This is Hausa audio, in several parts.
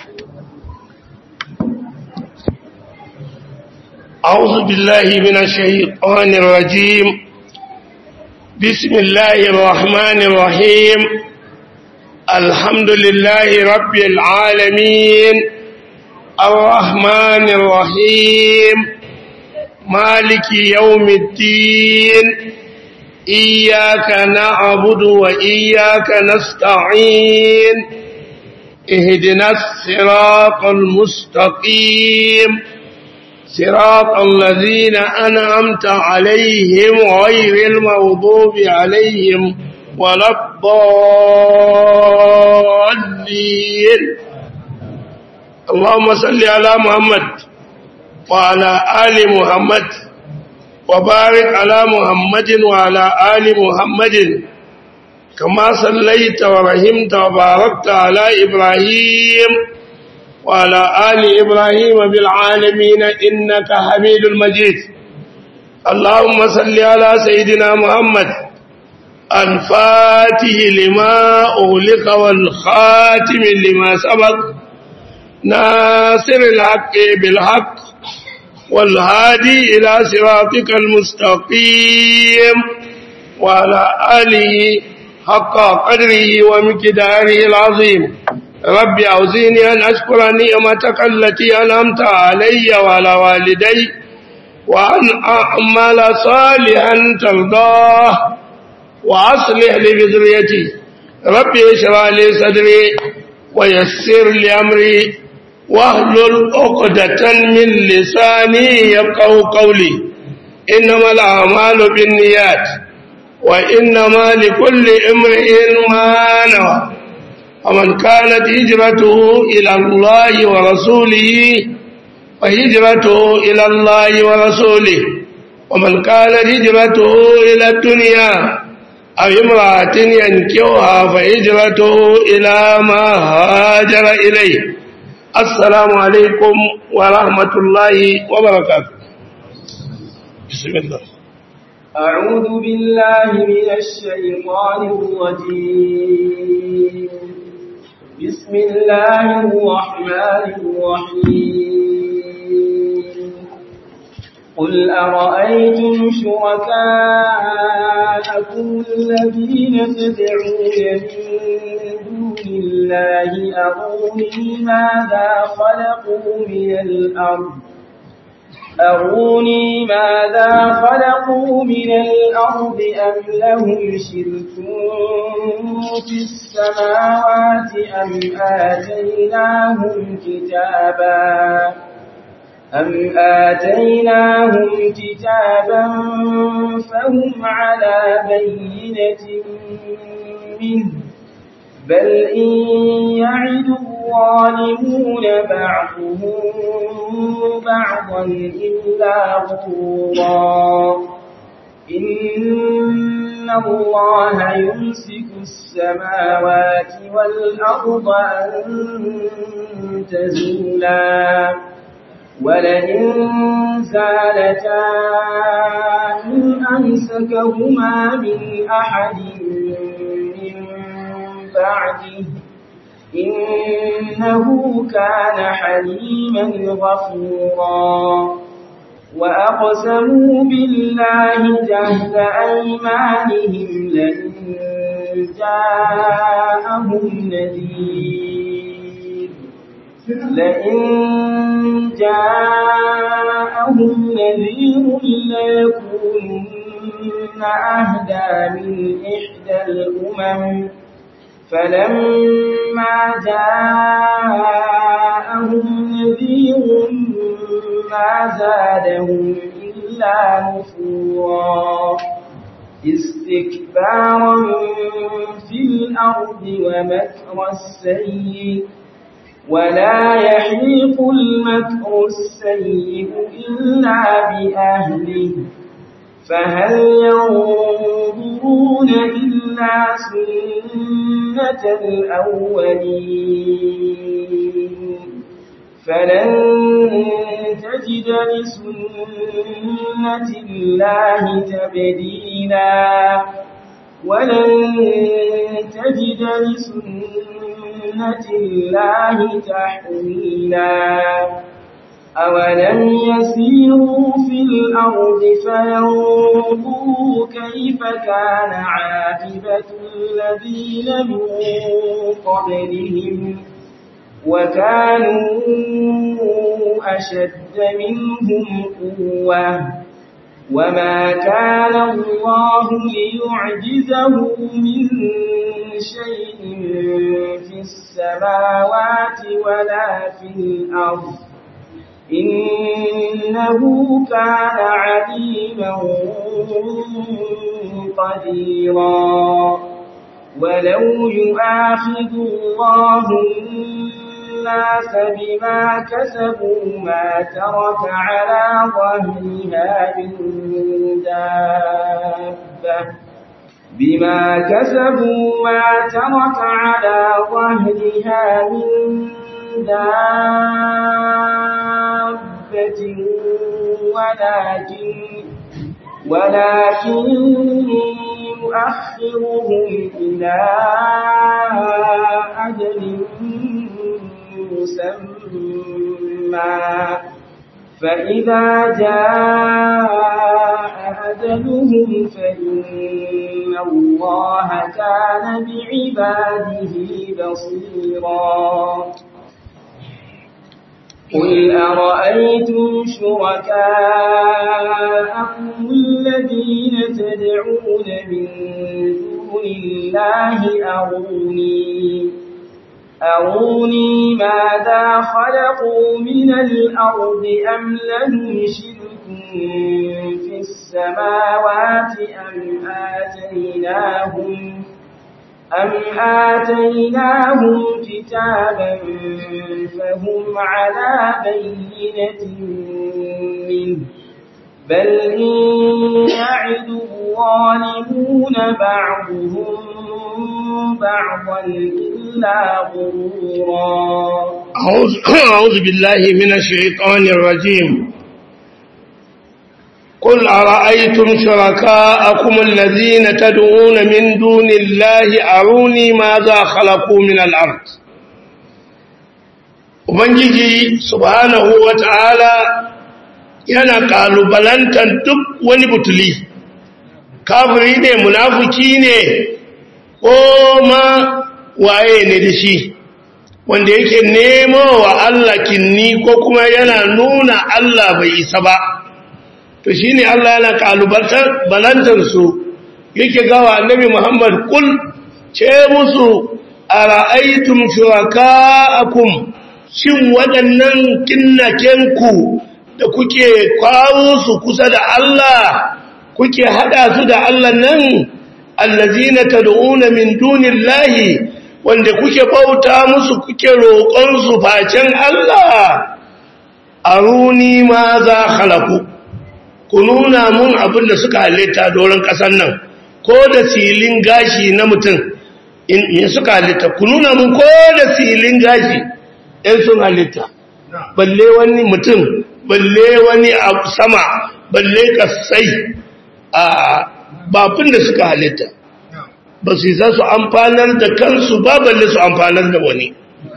أعوذ بالله من الشيطان الرجيم. بسم الله الرحمن الرحيم. الحمد لله رب العالمين الرحمن الرحيم مالك يوم الدين إياك نعبد وإياك نستعين اهدنا الصراط المستقيم صراط الذين أنعمت عليهم غير المغضوب عليهم ولا الضالين. اللهم صل على محمد وعلى آل محمد وبارك على محمد وعلى آل محمد كما صليت ورحمت وباركت على إبراهيم وعلى آل إبراهيم بالعالمين إنك حميد مجيد. اللهم صل على سيدنا محمد الفاتح لما أغلق والخاتم لما سبق ناصر الحق بالحق والهادي إلى صراطك المستقيم وعلى آله حق قدره ومقداره العظيم. رب أوزعني أن أشكر نعمتك التي أنعمت علي وعلى والدي وأن أعمل صالحا ترضاه وأصلح لي بذريتي. رب اشرح لي صدري ويسر لي أمري واحلل عقدة من لساني يفقهوا قولي. إنما الأعمال بالنيات وإنما لكل امرئ ما نوى. ومن كانت هجرته إلى الله ورسوله فهجرته إلى الله ورسوله. ومن كانت هجرته إلى الدنيا أو امرأة ينكحها فهجرته إلى ما هاجر إليه. السلام عليكم ورحمة الله وبركاته. بسم الله. أعوذ بالله من الشيطان الرجيم. بسم الله الرحمن الرحيم. قل أرأيتم شركاءكم الذين تدعون من دون الله أروني ماذا خلقوا من الأرض أم لهم شرك في السماوات أم آتيناهم كتابا فهم على بينة منه بل إن يعد الظالمون بعضهم بعضا إلا غرورا. إن الله يمسك السماوات والأرض أن تزولا ولئن زالتا إن أمسكهما من أحد من بعده إنه كان حليما غفورا. وأقسموا بالله جهد أيمانهم لئن جاءهم نذير ليكونن أهدى من إحدى الأمم فلما جاءهم نذير ما زادهم إلا نفورا استكبارا في الأرض ومكر السيء ولا يحيق المكر السيء إلا بأهله فهل ينظرون إلا سنة الأولين فلن تجد لسنة الله تبديلا ولن تجد لسنة سنة الله تحويلا أولم يسيروا في الأرض فينظروا كيف كان عاقبة الذين من قبلهم وكانوا أشد منهم قوة وما كان الله ليعجزه من شيء في السماوات ولا في الأرض إنه كان عليما قديرا ولو يؤاخذ الله الناس بما كسبوا ما ترك على ظهرها من دابة بما كسبوا ما ترك على ظهرها من دابة ولكن يؤخرهم إلى أجل مسمى فإذا جاء أجلهم فإن الله كان بعباده بصيرا قل أرأيتم شركاءكم الذين تدعون من دون الله أروني ماذا خلقوا من الأرض أم لهم شرك في السماوات أم آتيناهم كتابا فهم على بينة منه بل إن يعد الظالمون بعضهم بعضا إلا غرورا أعوذ بالله من الشيطان الرجيم قل أرأيتم شركاءكم الذين تدعون من دون الله أروني ماذا خلقوا من الأرض Ubangiji subhanahu wa ta'ala yana ƙalubalantar duk wani butuli, kafiri ne, munafiki ne, ko ma waye ne da shi, wanda yake nemo wa Allah kinni ko kuma yana nuna Allah bai isa ba. To shi ne Allah yana ƙalubalantarsu yake gawa annabi Muhammad kul ce musu a ra'aitun shuraka'akum shin waɗannan kinnakenku da kuke kawo su kusa da Allah kuke haɗa su da Allah nan allazina tad'una min dunillahi wanda kuke bauta musu kuke roƙon su facen Allah aruni ma za khalaqu ku nuna mun abin da suka halitta doron ƙasar nan ko da silin gashi na mutum in suka halitta ku nuna mun ko da silin gashi in sun halitta balle wani mutum balle wani sama balle kasai a babin da suka halitta ba su za su amfanar da kansu ba balle su amfanar da wani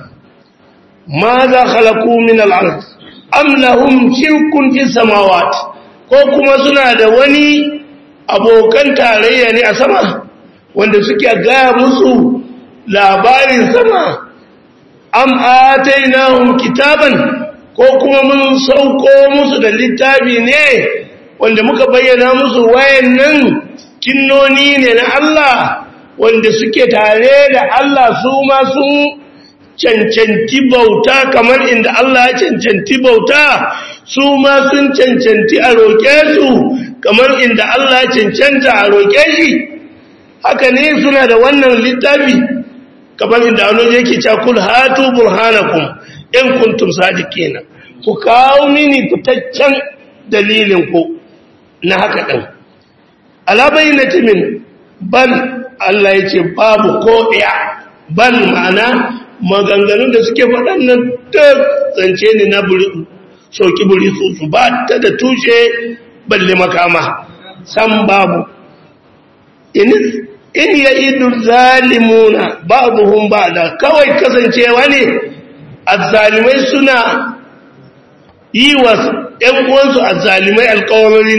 ma za khalaku min al-ard am lahum shirkun fi samawati ko kuma suna da wani abokan tarayya ne a sama wanda suke gaya musu labarin sama am atainahum kitaban ko kuma mun sauko musu da littafi ne wanda muka bayyana musu wayannan kinnoni ne na Allah wanda suke tare da Allah su ma sun cancanci bauta kamar inda Allah ya cancanci bauta su ma sun cancanci a roƙe su kamar inda Allah ya cancanta a roƙe shi haka ne suna da wannan littafi kamar inda wani yake cewa kul hatu burhanakum in kuntum sadiqina ku kawo mini fitaccen dalilin ku na haka din ala bayyinati min bal Allah yace babu ko daya bal ma'ana maganganun da suke faɗannan duk zance ne na soki buri su ba ta da tushe balle makama san babu in ya'idu zalimuna ba'dhum ba'da kawai kasancewa ne azzalimai suna yi wa ƴan uwansu azzalimai alƙawarori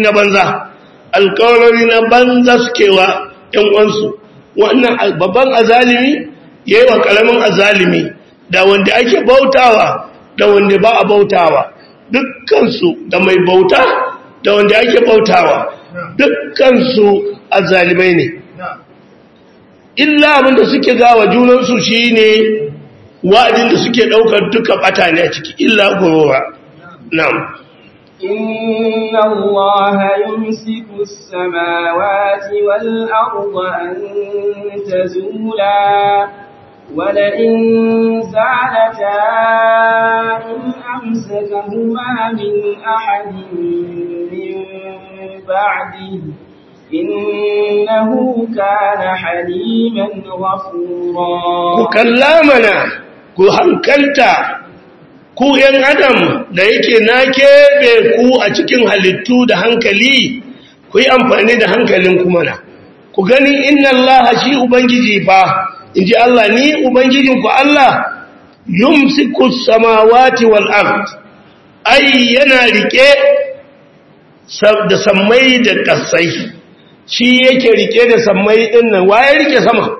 na banza suke wa ƴan uwansu wannan babban azalimi yayi wa karamin azalimi da wanda ake bautawa da wanda ba a bautawa dukkan su da mai bauta da wanda ake bautawa dukkan su azalimai ne illa abinda suke gawa junan su shine wa'adin da suke daukar duka bata ne a ciki illa gurura na'am إن الله يمسك السماوات والأرض أن تزولا ولئن زالتا إن أمسكهما من أحد من بعده إنه كان حليما غفورا كلامنا كهنكلتا ku ‘yan adam da yake na keɓe ku a cikin halittu da hankali ku yi amfani da hankalin kuma na ku gani inna Allah shi Ubangiji fa in ji Allah ni Ubangijinku Allah yumsiku samawati wal ard ai yana rike da sammai da kasai shi yake rike da sammai din nan waye rike sama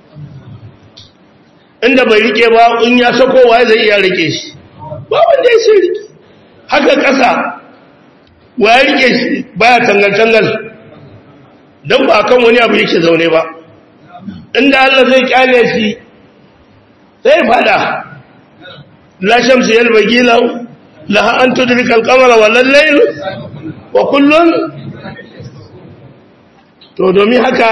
inda bai rike ba in ya sako waye zai iya rike shi ba wanda ya sai rike haka ƙasa wa ya rike shi baya tangal-tangal don ba kan wani abu yake zaune ba inda Allah zai kyale shi zai fada la shamsu yalbagi lahu laha an tudrika al-qamara wal layl wa kullun to domin haka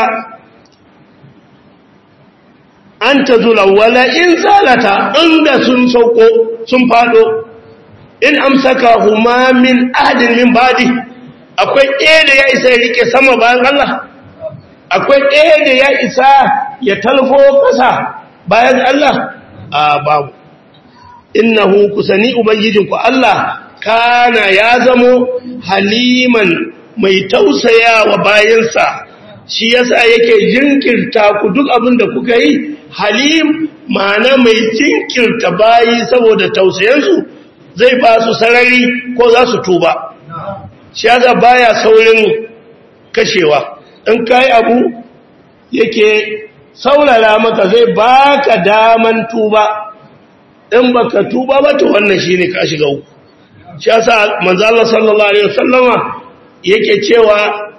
an tazula wala in zalata inda sun sauko sun fado in amsaka huma min ahadin min badi akwai ɗaya da ya isa ya rike sama bayan Allah akwai ɗaya da ya isa ya talfo ƙasa bayan Allah a babu innahu kusani ubangijinku Allah kana ya zamo haliman mai tausaya wa bayansa shi yasa yake jinkirta ku duk abin da kuka yi halim ma'ana mai jinkirta bayi saboda tausayansu zai ba su sarari ko za su tuba shi yasa baya saurin kashewa in kai abu yake saurara maka zai baka daman tuba in baka tuba ba to wannan shine ka shiga uku shi yasa manzo Allah sallallahu alaihi wasallama yake cewa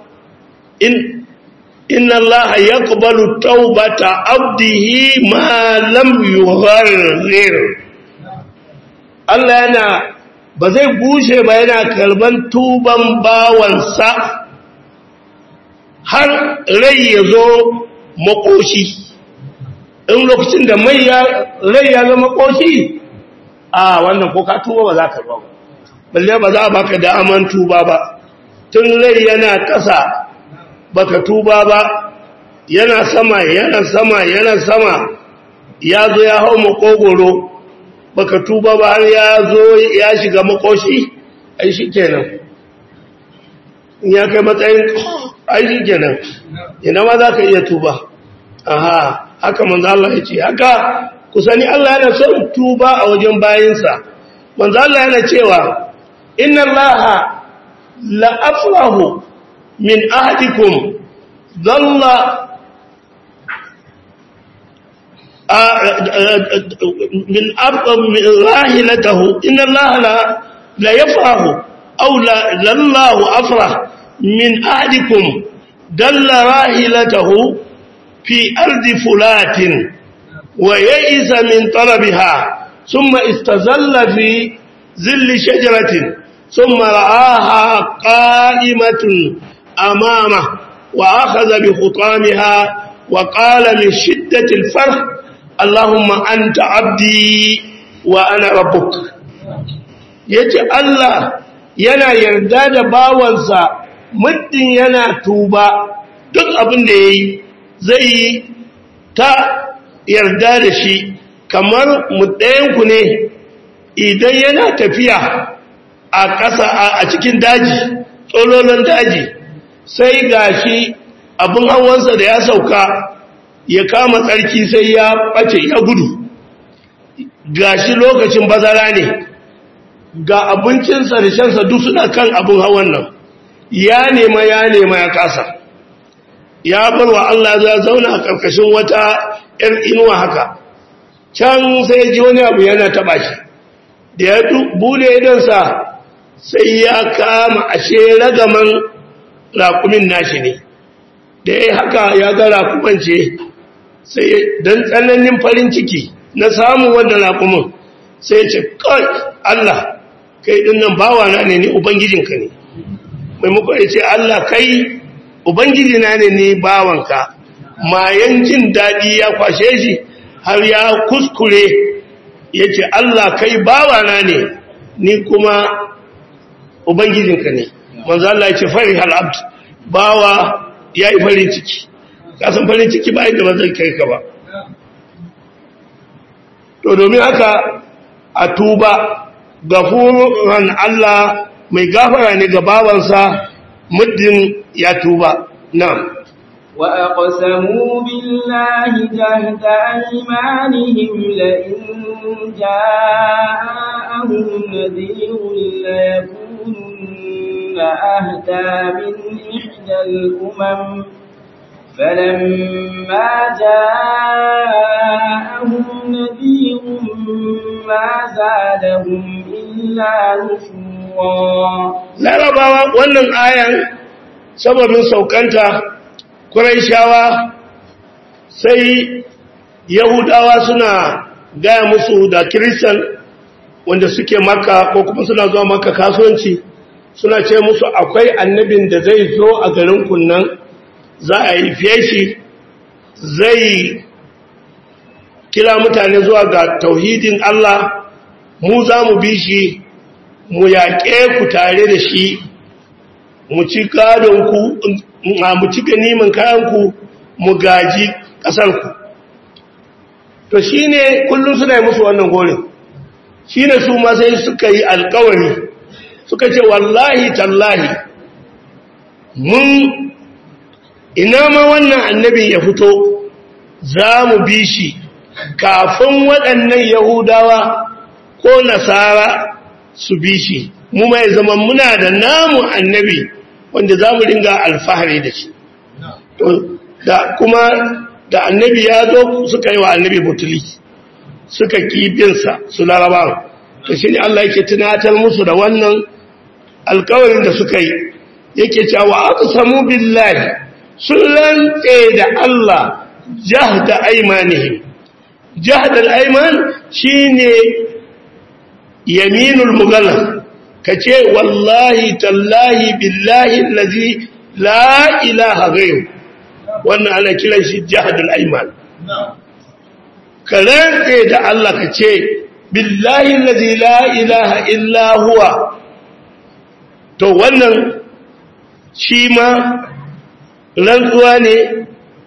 inna Allah yaqbalu tawbata abdihi ma lam yughargir Allah yana ba zai bushe ba yana karban tuban bawansa har rai ya zo makoshi in lokacin da rai ya zama makoshi a wannan ko ka tuba ba za ka ba balle ba za a baka da aman tuba ba tun rai yana ƙasa baka tuba ba yana sama ya zo ya hau makogoro baka tuba ba har ya zo ya shiga makoshi ai shikenan in ya kai matsayin ai shikenan ina ma za ka iya tuba aha haka manzo Allah ya ce haka ku sani Allah yana son tuba a wajen bayinsa manzo Allah yana cewa inna Allaha la afrahu min ahadikum dhalla من راحلته إن الله لا يفرح أو لله أفرح من أحدكم دل راحلته في أرض فلات ويئس من طلبها ثم استظل في ظل شجرة ثم رآها قائمة أمامه وأخذ بخطامها وقال من شدة الفرح اللهم أنت عبدي وأنا ربك yace Allah yana yarda da bawansa muddin yana tuba duk abin da yayi zai ta yarda da shi kamar muddayan ku ne idan yana tafiya a ƙasa a cikin daji tsololon daji sai gashi abin hawansa da ya sauka ya kama tsarki sai ya ɓace ya gudu, gashi lokacin bazara ne, ga abincinsa da shansa duk suna kan abin hawan nan, ya nema ya kasa, ya bar wa Allah ya zauna a ƙarƙashin wata ‘yar inuwa haka, can sai ji wani abu yana taɓa shi, da ya bude idonsa sai ya kama ashe ragaman raƙumin nashi ne, da ya haka ya ga raƙuman ce, sai don tsananin farin ciki na samun wannan raƙumin sai ya ce, kai Allah, kai ɗin nan bawana ne ni Ubangijinka ne, maimakon ya ce Allah kai Ubangijina ne ni bawanka, mayan jin daɗi ya kwashe shi har ya kuskure ya ce Allah kai bawana ne ni kuma Ubangijinka ne. Manzo Allah ya ce fari halabd, bawa ya yi farin ciki, kasan farin ciki ba inda ba zai kai ka ba. To domin haka a tuba, gafuran Allah mai gafara ne ga bawansa muddin ya tuba. Na'am. وأقسموا بالله جهد أيمانهم لئن جاءهم نذير ليكونن أهدى من إحدى الأمم فلما جاءهم نذير ما زادهم إلا نفورا. لا ربما wannan ayan sababin saukanta Quraishawa sai Yahudawa suna gaya musu da Kiristan wanda suke Makka ko kuma suna zuwa Makka kasuwanci, suna ce musu akwai annabin da zai zo a garin kunnan, za a yi fiye shi, zai kira mutane zuwa ga tauhidin Allah, mu za mu bi shi, mu yaƙe ku tare da shi, mu ci gadonku, mu ci ganimin kayanku, mu gaji ƙasarku. To shi ne kullum suna yi musu wannan gorin, shi ne su ma sai suka yi alkawari, suka ce wallahi tallahi, mun ina ma wannan annabin ya fito za mu bi shi kafin waɗannan Yahudawa ko Nasara su bi shi, mu mai zama muna da namu annabi wanda za mu ringa alfahari da shi. Da kuma da annabi ya zo suka yi wa annabi butuli, suka kibinsa su laraba, to shi ne Allah yake tunatar musu da wannan alkawarin da suka yi, yake cewa aka samu billahi sun rantse da Allah jahda aimanihim. Jahdal aiman shine yaminul mughallaz, kace wallahi tallahi billahi allazi la ilaha ghayru, wannan ana kiran shi jahdal aiman. Ka rantse da Allah kace billahi allazi la ilaha illa huwa, to wannan shi ma rantsuwa ne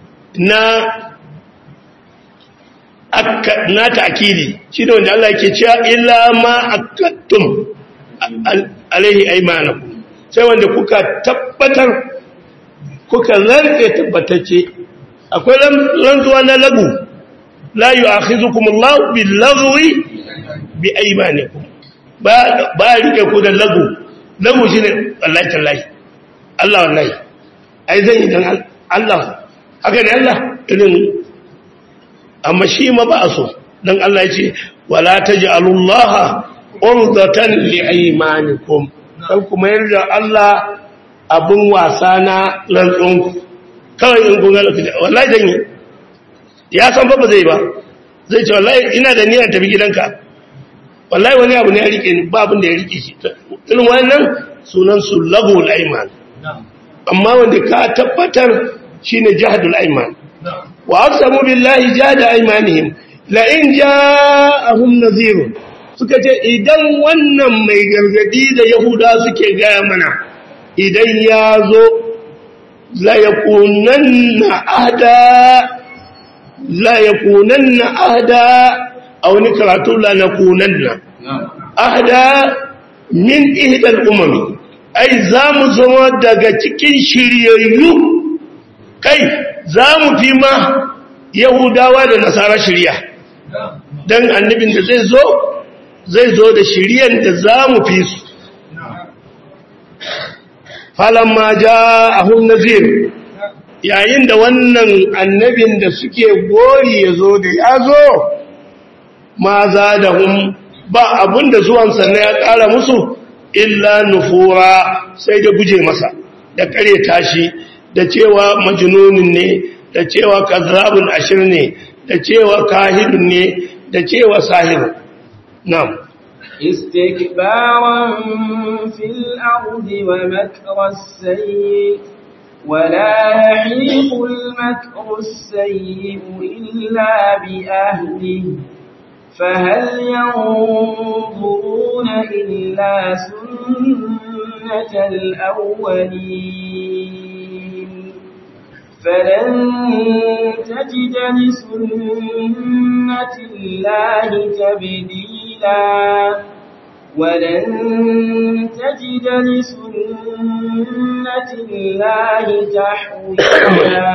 na ta'kidi, shi ne wanda Allah ke cewa illa ma akattum alaihi aymanakum, sai wanda kuka tabbatar, kuka rantse tabbatacce. Akwai rantsuwa na lagu, la yu'akhizukum Allah bil lagwi bi aymanikum, ba rike ku da lagu shine wallahi tallahi, Allah wallahi ai zan yi dan Allah, haka ne Allah irin, amma shi ma ba so dan Allah ya ce wala taj'alullaha urdatan li aymanikum, kan kuma yarda Allah abun wasa na rantsun kawai in kun ga wallahi dan yi, ya san ba zai ba, zai ce wallahi ina da niyyar tafi gidanka, wallahi wani abu ne ya rike ni, ba abin da ya rike shi, irin wannan sunan su lagul ayman. Amma wanda ka tabbatar shine jahdul ayman. Wa aqsamu billahi jahda aymanihim la in ja'ahum nadhir, suka ce idan wannan mai gargadi da Yahuda suke gaya mana idan ya zo la yakunanna ahda aw ni karatu la nakunanna ahda min ihdal umami, ai za mu zama daga cikin shiryayyu kai za mu fi ma yahudawa da nasara shirya don annabin da zai zo da shiryan da za mu fi su falamma ja'ahum nazir yayin da wannan annabin da suke gori ya zo da ya zo ma zadahum ba abinda zuwan sannan ya ƙara musu illa nufura sai da guje masa da kare tashi da cewa majnunin ne da cewa kazzabun ashir ne da cewa kahidun ne da cewa sahir na'am استكبارا في الأرض ومكر السيء ولا يحيق المكر السيء إلا بأهله فهل ينظرون إلا سنة الأولين فلن تجد لسنة الله تبديلا ولن تجد لسنة الله تحويلا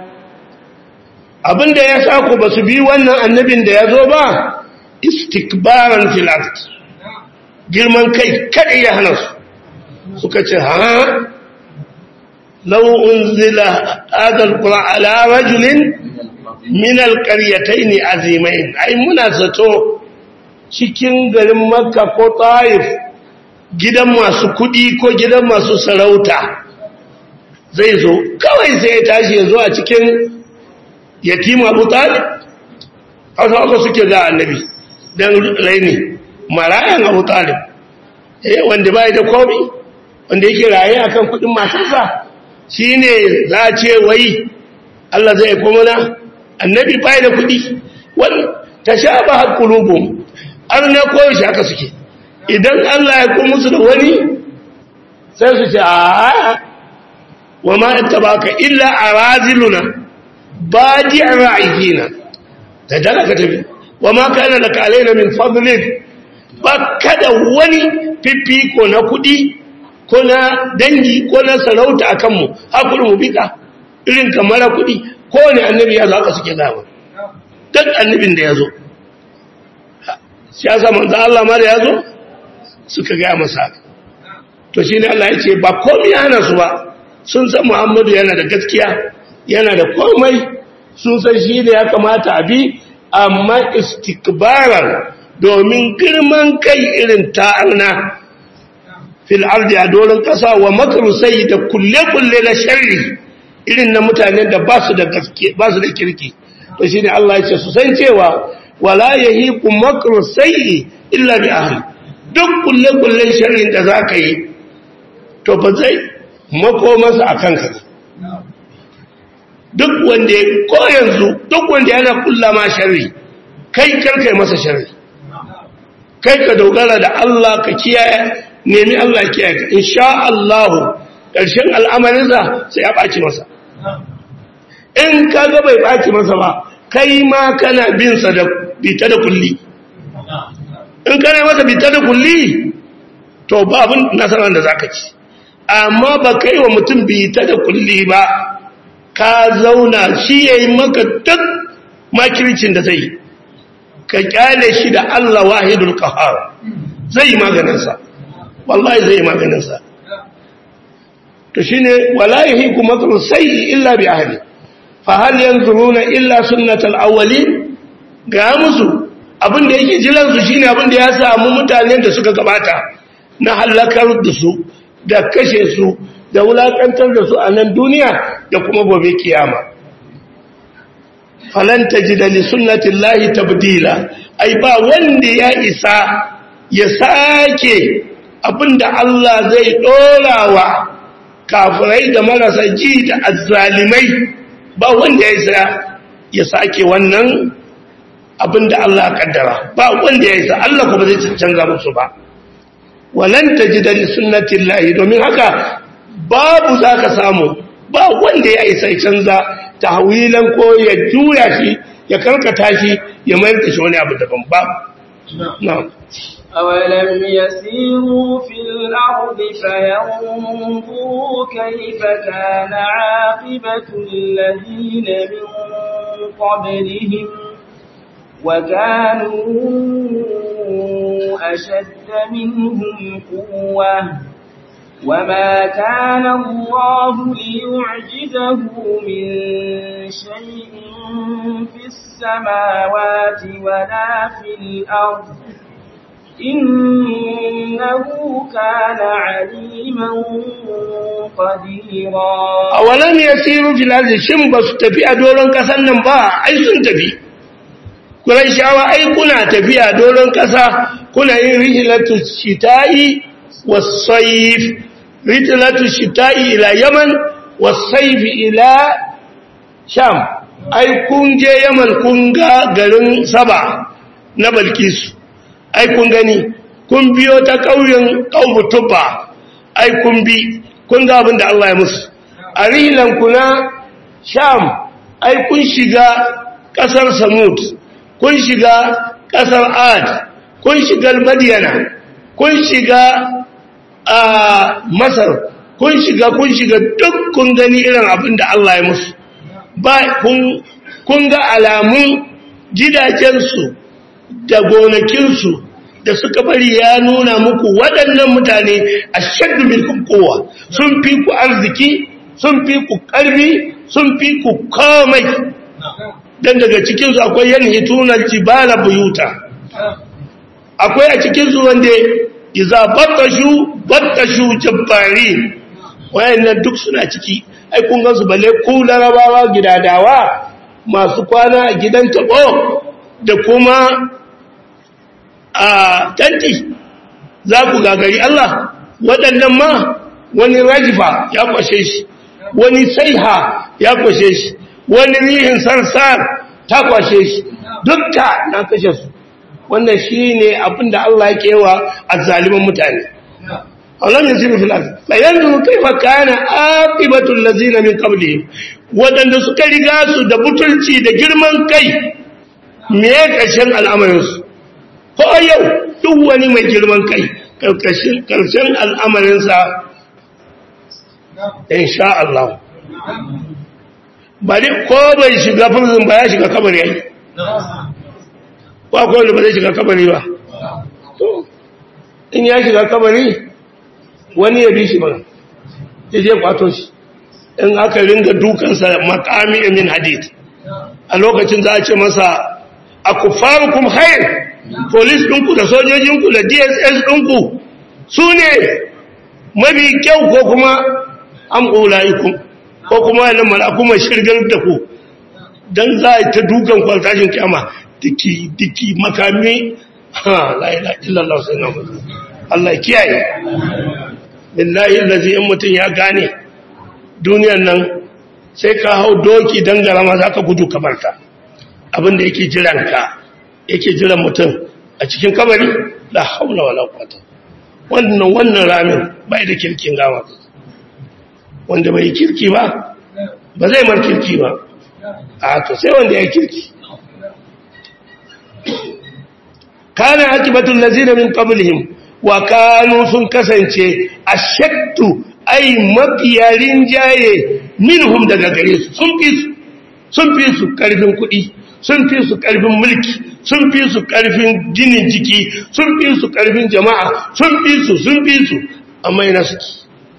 abinda ya sa ku basu bi wannan annabin da ya zo ba istikbaran fil ard girman kai kada ya hana su suka ce ha law unzila hadha alquran ala rajulin min alqaryatayn azimain ai muna zato cikin garin makka ko taif gidan masu kudi ko gidan masu sarauta zai zo kawai sai ya tashi ya zo a cikin yatim Abu Talib haka suke da annabi dan raini marayan Abu Talib wanda bai da komai wanda yake raye akan kudin matarsa shine za a ce wai Allah zai kuma na annabi bai da kudi wal tashabaha qulubum arna koyi shi haka suke idan Allah ya kuma musu da wani sai su ce a wa ma ittabaka illa araziluna baji ra'ayina da daga ka tafi wa ma kana laka alaina min fadlin ba kada wani fifiko na kudi ko na dangi ko na sarauta akan mu hakuri mu bika irin kamar kudi ko ne annabi ya zaka suke zama duk annabin da yazo siyasa manzo Allah ma da yazo suka ga masa to shine Allah ya ce ba komai hana su ba sun san Muhammadu yana da gaskiya yana da komai sun san shi da ya kamata a bi amma istikbaran domin girman kai irin ta'arna fil ardi a doron kasa wa makru sai da kulle-kulle na sharri irin na mutanen da ba su da gaske ba su da kirki to shine Allah ya ce su san cewa wala yahiqu makru sai illa bi ahli duk kulle-kullen sharrin da zaka yi to ba zai makomansa akan ka duk wanda ko yanzu duk wanda yana kulla ma sharri kai karkai masa sharri kai ka dogara da Allah ka kiyaye nemi Allah ya kiyaye insha Allah karshen al'amarinsa sai ya baci masa in ka ga bai baci masa ba kai ma kana bin sa da bita da kulli in kana masa bita da kulli to babun nasaran da zaka ci amma ba kai wa mutum bita da kulli ba ka zauna shi yayi maka duk makircin da zai ka kyale shi da Allah wahidul qahhar zai maganinsa wallahi zai maganinsa to shine wala yahiku makru sayyi illa bi ahli fa hal yanzuruna illa sunnatal awwalin ga musu abinda yake jiran su shine abinda ya samu mutanen da suka gabata na halakar da su da kashe su da wulakantar da su a nan duniya da kuma gobe kiyama falan tajida li sunnati llahi tabdila ai ba wanda ya isa ya sake abinda Allah zai dorawa kafirai da marasa ji da azzalimai ba wanda ya isa ya sake wannan abinda Allah ya kaddara ba wanda ya isa Allah kuma zai canza musu ba walan tajida li sunnati llahi domin haka babu zaka samu ba wanda ya isa canza tahwilan ko ya juya shi ya karkata shi ya mayar da shi wani abu daban ba na'am أولم يسيروا في الأرض فينظروا كيف كان عاقبة الذين من قبلهم وكانوا أشد منهم قوة وما كان الله ليعجزه من شيء في السماوات ولا في الأرض إنه كان عليما قديرا. أولم يسيروا في الأرض شن بس تفي أدولن كسان نبا أي سن تفي قريشاوا أي كنا تفي أدولن كسا كنا رحلة الشتاء والصيف رحلة الشتاء إلى يمن والصيف إلى شام أي كنجة يمن كنجا غرن سبع نبالكيس ai kun gani kun biyo ta kauyen kaumu tubba ai kun bi kun ga abin da Allah ya musu a rihilan kuna sham ai kun shiga kasar samud kun shiga kasar ad kun shiga madiyana kun shiga a masar kun shiga duk kun gani irin abin da Allah ya musu ba kun ga alamun gidajensu da gonakinsu da suka bari ya nuna muku waɗannan mutane a shaddu milkun kowa sun fi ku arziki sun fi ku ƙarfi sun fi ku komai don daga cikinsu akwai yan hitunar jibala buyuta akwai a cikinsu wanda iza battashu jabbari wayannan duk suna ciki ai kun gansu balle ku larabawa gidadawa masu kwana a gidan tabo da kuma a tanti za ku gagari Allah waɗannan ma wani rajifa ya kwashe shi wani saiha ya kwashe shi wani rihin sarsar ta kwashe shi dukka na kashe su wannan shi ne abinda Allah ya kewa a zaliman mutane Allah ya zira fil ardi fa yanzu kaifa kana aqibatul ladzina min qablihim wadanda suka riga su da butulci da girman kai me ya kashin al'amarin su ko yau duk wani mai girman kai karshen al'amarin sa insha Allah bari ko bai shiga furzin ba ya shiga kabari yayi ba ko wanda ba zai shiga kabari ba to in ya shiga kabari wani ya bi shi ba ya je kwato shi in aka ringa dukansa makami min hadid a lokacin za a ce masa akufarukum khair police ɗinku da sojojinku da DSS ɗinku su ne mafi kyau ko kuma am ulaikum ko kuma yana malaku mai shirgar da ku dan za a ta dukan kwaltashin kiyama diki makami ha la ilaha illallah sai na Allah kiyaye billahi allazi in mutun ya gane duniyar nan sai ka hau doki dangara ma zaka gudu kabarta abinda yake jiran mutum a cikin kabari la haula wala quwwata wannan ramin bai da kirkin gawa wanda bai kirki ba zai mar kirki ba a to sai wanda ya kirki kana akibatul lazina min qablihim wa kanu sun kasance ashaddu ay mafiyarin jaye minhum daga gare su sun fi su karfin kuɗi sun fi su karfin mulki sun fi su karfin jinin jiki sun fi su karfin jama'a sun fi su amma ina suke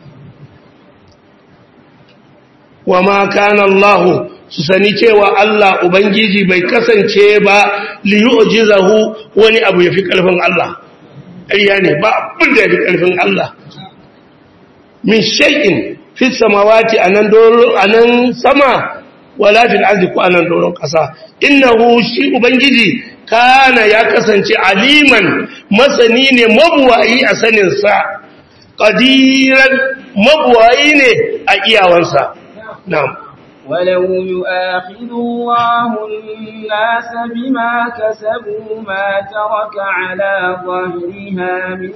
wa ma kana Allah su sani cewa Allah ubangiji bai kasance ba li yu'jizahu wani abu yafi karfin Allah ƙarya ne ba abin da yafi karfin Allah min shay'in fi samawati anan sama wala fil ardi ko anan doron kasa innahu shi ubangiji kana ya kasance aliman masani ne mabuwayi a sanin sa qadiran mabuwayi ne a iyawansa na'am ولو يؤاخذ الله الناس بما كسبوا ما ترك على ظهرها من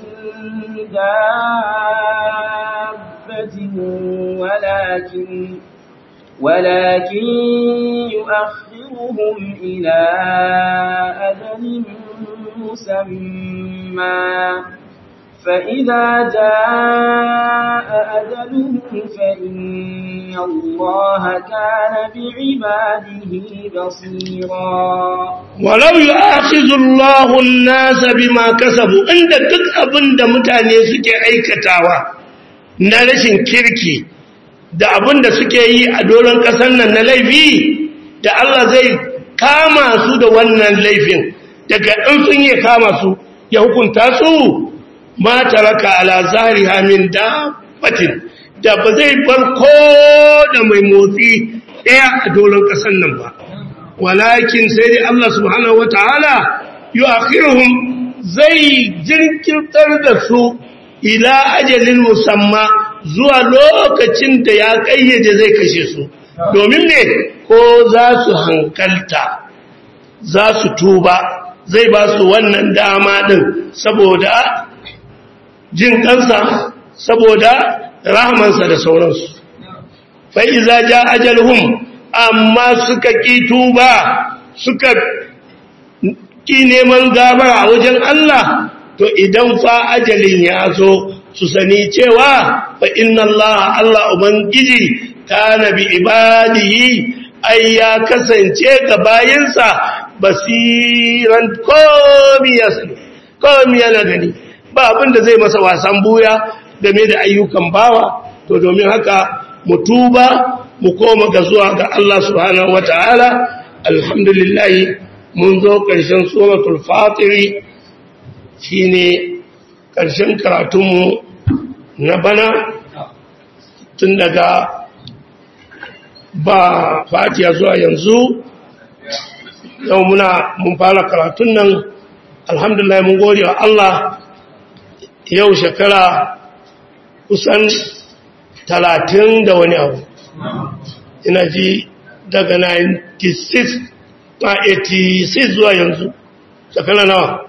دابة ولكن يؤخرهم إلى أجل مسمى فإذا جاء أجلهم فإن الله كان بعباده بصيرا ولو يؤاخذ الله الناس بما كسبوا عند duk abinda mutane suke aikatawa na rashin kirki da abinda suke yi a doron ƙasar nan na laifi da Allah zai kama su da wannan laifin daga in sun yi kama su ya hukunta su ma taraka ala zahriha min dabbatin da ba zai bar ko da mai motsi ɗaya a doron ƙasar nan ba walakin sai dai Allah subhanahu wataala yu'akhiruhum zai jinkirtar da su ila ajalin musamma zuwa lokacin da ya kayyade zai kashe su domin ne ko za su hankalta za su tuba zai ba su wannan dama din saboda jin kansa saboda rahmansa da sauransu fa iza ja ajaluhum amma suka ki tuba suka ki neman gafara a wajen Allah to idan fa ajalin ya zo su sani cewa fa inna Allah ubangiji kana bi ibadihi ay ya kasance ga bayinsa basiran komi yana gani ba abin da zai masa wasan buya game da ayyukan bawa to domin haka mu tuba mu koma ga zuwa ga Allah subhanahu wataala alhamdulillah mun zo ƙarshen suratul fatir shine ƙarshen karatunmu na bana tun daga ba fatiha zuwa yanzu yau mun fara karatun nan alhamdulillah mun gode wa Allah yau shekara kusan 30 da wani abu ina ji daga 86 zuwa yanzu shekara nawa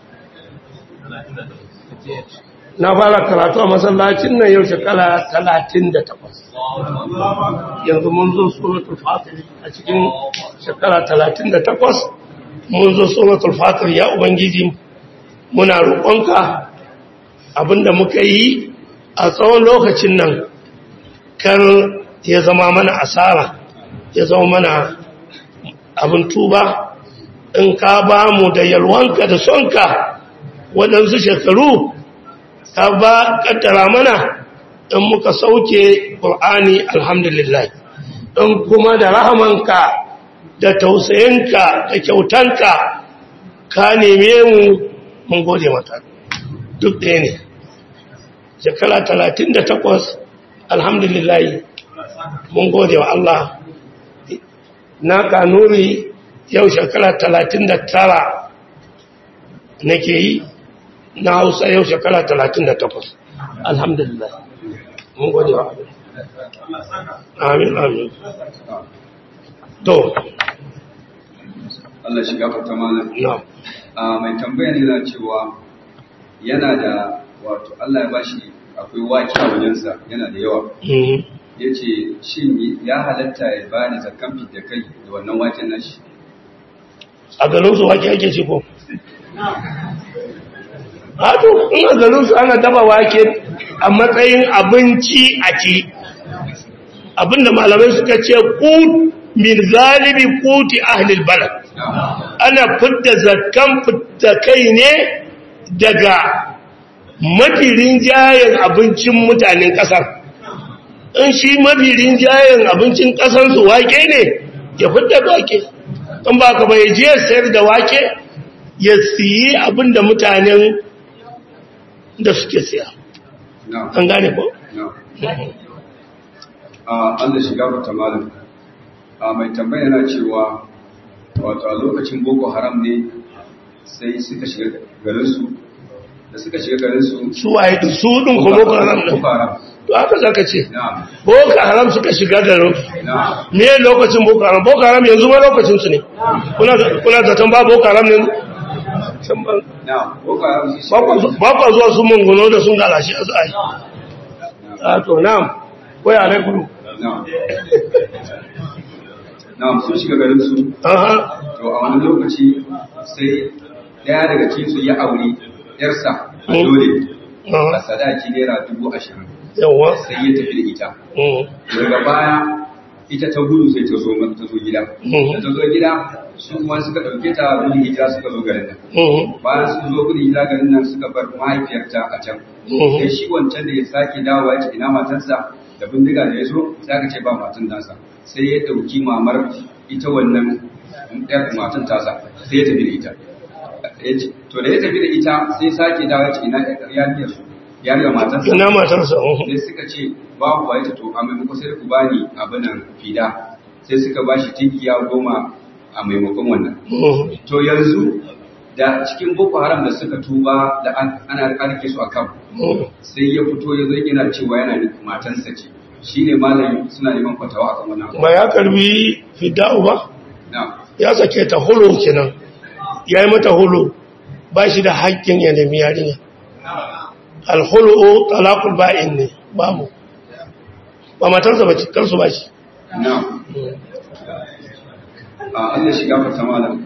na fara karatu a masallacin nan yau shekara 38 yanzu mun zo suratul fatir a cikin shekara 38 mun zo suratul fatir ya ubangiji muna roƙonka abinda muka yi a tsawon lokacin nan kar ya zama mana asara ya zama mana abin tuba in ka ba mu da yalwanka da sonka waɗansu shekaru ka ba ƙaddara mana in muka sauke ƙur'ani alhamdulillah in kuma da rahamanka da tausayinka da kyautanka ka neme mu mun gode mata duk ɗaya ne shekara 38 alhamdulillah mun gode wa Allah na kanuri yau shekara 39 nake yi na hausa yau shekara 38 alhamdulillah mun gode wa Allah amin amin to Allah shi gafarta mana na'am mai tambaya ne na cewa yana da wato Allah ya bashi akwai waki a wajensa yana da yawa ya ce shin ya halatta ya bani zakkan da kai da wannan waken nashi a garinsu wake ake ce ko hato in a garinsu ana daba wake a matsayin abinci a ci abinda malamai suka ce kut min galibi kuti ahlil balad ana fidda zakkan fidda kai ne daga mafi rinjayen abincin mutanen ƙasar in shi mafi rinjayen abincin ƙasarsu wake ne ya fidda wake in ba ka bai je sayar da wake ya siyi abinda mutanen da suke siya an gane ko? Allah shiga bata malam mai tambaya na cewa wato a lokacin boko haram ne sai suka shiga garinsu da suka shiga garinsu su waye su din ko boko haram din to haka zaka ce boko haram suka shiga garinsu me lokacin boko haram yanzu ma lokacin su ne kuna zaton ba boko haram ne ba kwa zuwa su munguno da sun galashi a zai a to na'am koya alaikum na'am sun shiga garinsu to a wani lokaci sai daya daga cikin su ya aure yarsa a dole a sadaki naira 20,000 yawa sai ya tafi da ita daga baya ita ta gudu sai ta zo gida da ta zo gida su kuma suka ɗauke ta gudun hijira suka zo garin nan bayan sun zo gudun hijira garin nan suka bar mahaifiyarta a can sai shi wancan da ya sake dawowa ya ce ina matarsa da bindiga da ya zo sai aka ce ba matan nasa sai ya ɗauki mamar ita wannan ɗan matan tasa sai ya tafi da ita to da ya tafi da ita sai sake dawowa ya ce ina yariyar su yariyar matarsa ina matarsa sai suka ce babu ba ita to a maimakon sai ku bani abinan fida sai suka bashi tinkiya 10 a maimakon wannan to yanzu da cikin boko haram da suka tuba da ana karke su akan sai ya fito ya zai yana cewa yana da matansa ce shine malami suna neman fatawa akan wannan ba ya karbi fida'u ba ya sake ta hulu kenan yayi mata hulu ba shi da haƙƙin ya nemi yarinya al-hulu talaqul ba'in ne babu ba matarsa ba cikar su ba shi Allah shiga fata malam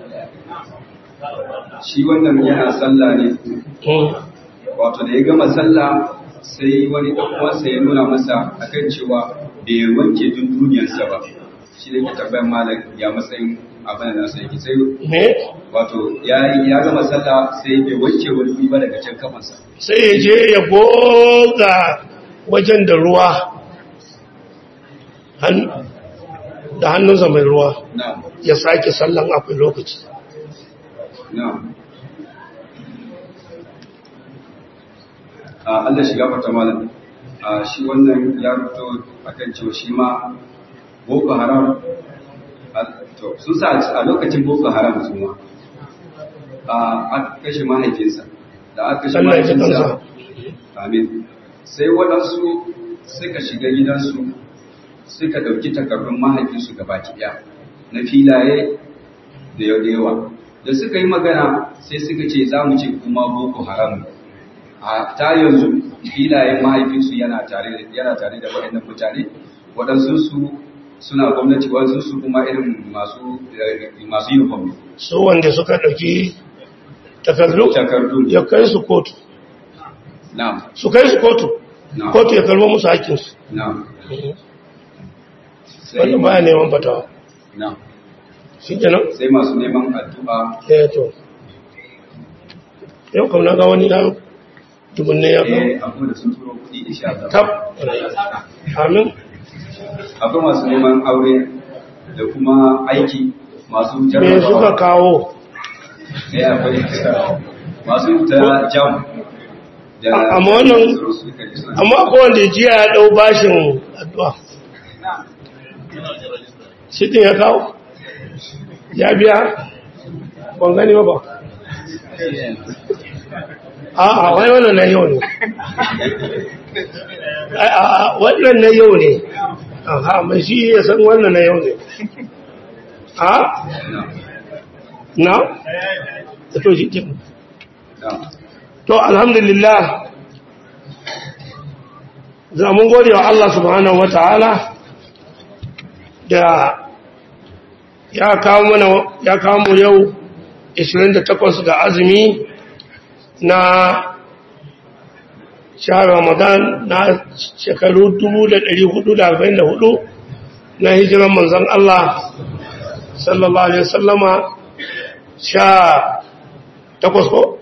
shi wannan yana sallah ne wato da ya gama sallah sai wani ɗan'uwansa ya nuna masa akan cewa bai wanke duniyarsa ba shi da ke tabbayin malam ya matsayin abin da nasa yake sai wato ya gama sallah sai bai wanke wani ba daga can kafansa sai ya je ya goga wajen da ruwa da hannunsa mai ruwa ya sake sallan akwai lokaci Allah shiga fata malam shi wannan ya rubuto akan cewa shi ma boko haram sun sa a lokacin boko haram su ma aka kashe mahaifinsa da aka kashe mahaifinsa amin sai waɗansu suka shiga gidansu suka ɗauki takardun mahaifinsu gabaki ɗaya na filaye da yawa da suka yi magana sai suka ce za mu ce kuma boko haram a ta yanzu filayen mahaifinsu yana tare da waɗannan mutane waɗansu su suna gwamnati waɗansu su kuma irin masu uniform su wanda suka ɗauki takardu ya kai su kotu su kai su kotu kotu ya karbo musu haƙƙinsu wanda baya neman fatawa shi kenan sai masu neman addu'a to yau kam na ga wani ya dubunne ya kawo abu da sun turo kuɗi insha Allah tab amin akwai masu neman aure da kuma aiki masu me suka kawo akwai masu ta jam amma wannan amma akwai wanda jiya ya ɗau bashin addu'a shi ɗin ya kawo ya biya ban gani ba a wai wannan na yau ne wannan na yau ne mai shi ya san wannan na yau ne na? to shi ke to alhamdulillah za mun gode wa Allah subhanahu wa ta'ala da ya kawo mu yau 28 ga azumi na shahar Ramadan na shekaru 1444 na hijiran manzon Allah sallallahu alaihi wasallama 18 ko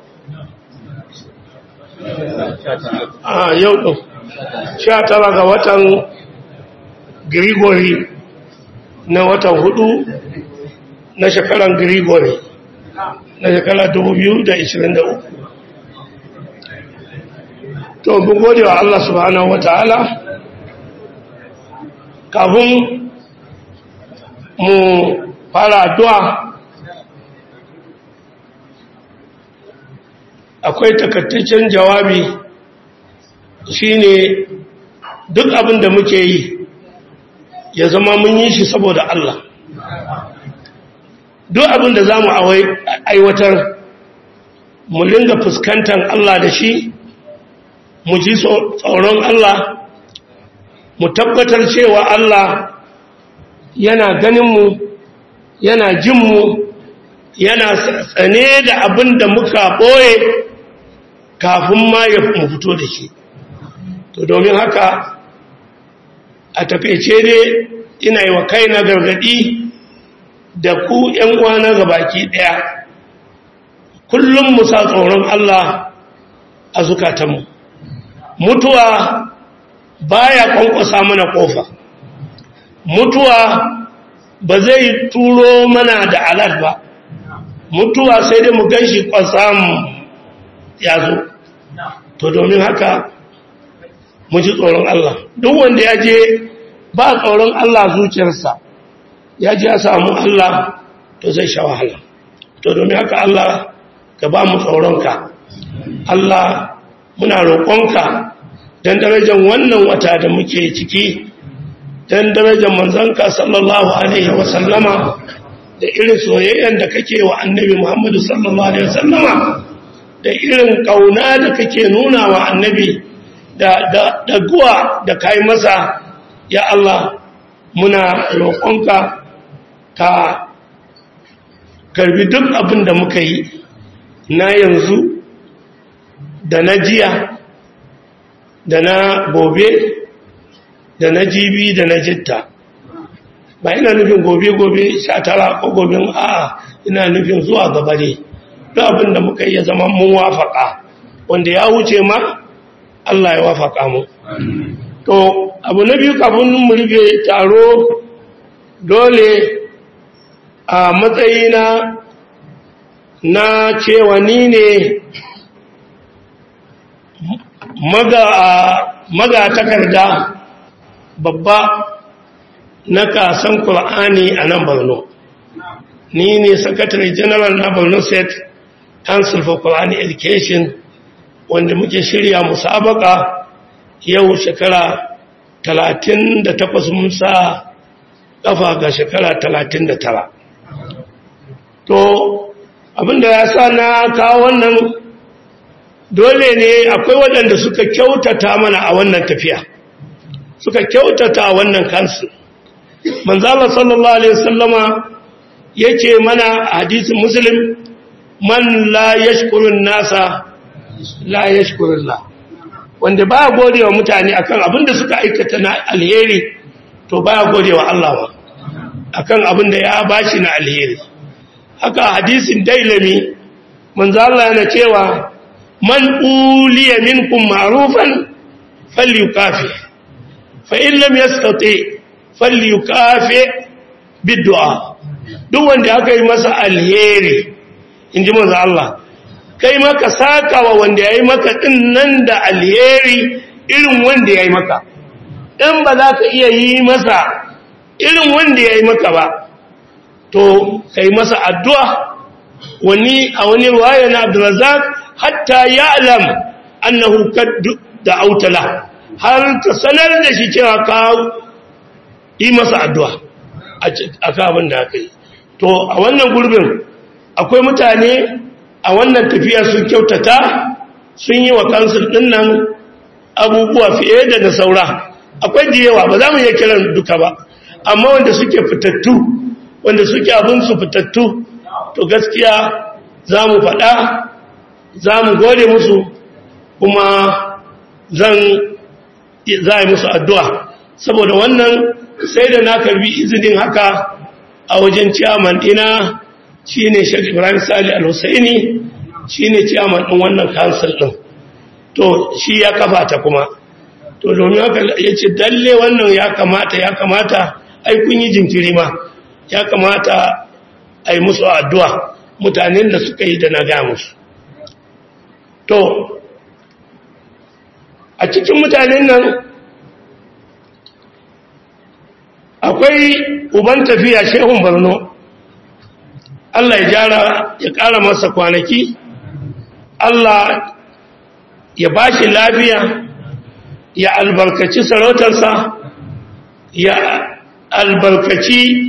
yau din 19 ga watan Grigori na watan 4 na shekaran Grigori na shekara 2023 to mun gode wa Allah subhanahu wataala kafin mu fara addu'a akwai takaitaccen jawabi shine duk abin da muke yi ya zama mun yi shi saboda Allah duk abin da za mu aiwatar mu linga fuskantar Allah da shi mu ji tsoron Allah mu tabbatar cewa Allah yana ganinmu yana jinmu yana tsane da abin da muka ɓoye kafin ma ya mu fito da shi. To domin haka a takaice dai ina yi wa kaina gargaɗi da ku ‘yan uwana gabaki ɗaya, kullum mu sa tsoron Allah a zukatanmu. Mutuwa baya kwankwasa mana ƙofa, mutuwa ba zai turo mana da alal ba, mutuwa sai dai mu ganshi kwasam ya zo. To domin haka mu ji tsoron Allah. Duk wanda ya je ba tsoron Allah zuciyarsa, ya ji ya samu Allah, to zai sha wahala. To domin haka Allah ka ba mu tsoronka. Allah muna roƙonka don darajar wannan wata da muke ciki, don darajar manzanka sallallahu alaihi wasallama, da irin soyayyen da kake wa annabi Muhammadu sallallahu alaihi wasallama, da irin ƙauna da kake nuna wa annabi, da guwa da kai masa. Ya Allah muna roƙonka ka karbi duk abin da muka yi na yanzu da na jiya da na gobe da na jibi da na jitta. Ba ina nufin gobe 19 ko gobe a'a, ina nufin zuwa gaba ne. Duk abin da muka yi ya zama mun wafaka, wanda ya wuce ma Allah ya wafaka mu. To abu na biyu kafin mu rufe taro, dole a matsayina na cewa ni ne maga takarda babba na kasan Qur'ani a nan Borno. Ni ne Secretary General na Borno State Council for Quranic Education, wanda muke shirya musabaka yau shekara 38 mun sa kafa ga shekara 39. To abinda ya sa na kawo wannan, dole ne akwai waɗanda suka kyautata mana a wannan tafiya, suka kyautata a wannan kansu. Manzo Allah sallallahu alaihi wasallama yake mana a hadisin Muslim, man la yashkurun nasa la yashkurullah. Wanda baya godewa mutane akan abinda suka aikata na alheri, to baya godewa Allah ba akan abinda ya bashi na alheri. Haka hadisin Dailami, manzo Allah yana cewa man uliya minkum ma'rufan falyukafi, fa in lam yastati falyukafi biddu'a. Duk wanda aka yi masa alheri, inji manzo Allah, kai maka saka wa wanda yayi maka din nan da alheri irin wanda yayi maka. In ba za ka iya yi masa irin wanda yayi maka ba, to kai masa addu'a. Wani a wani riwaya na Abdurrazzaq, hatta ya'lam annahu kad da'awta la, har ta sanar da shi cewa ka yi masa addu'a a abin da aka yi. To a wannan gurbin akwai mutane a wannan tafiya sun kyautata, sun yi wa kansul din nan abubuwa fiye da na saura. Akwai da yawa, ba za mu iya kiran duka ba, amma wanda suke fitattu, wanda suke abin su fitattu, to gaskiya za mu faɗa, za mu gode musu, kuma za a yi musu addu'a. Saboda wannan sai da na karbi izinin haka a wajen ciyaman ɗina, shi ne Sheikh Ibrahim Sali Al-Husaini, shi ne ciyaman ɗin wannan kansil ɗin. To shi ya kafa ta kuma. To domin haka ya ce dalle wannan ya kamata, ai kun yi jinkiri ma, ya kamata a yi musu addu'a mutanen da suka yi da na ga musu. To a cikin mutanen nan akwai uban tafiya Shehun Borno, Allah ya ƙara masa kwanaki, Allah ya ba shi lafiya, ya albarkaci sarautarsa, ya albarkaci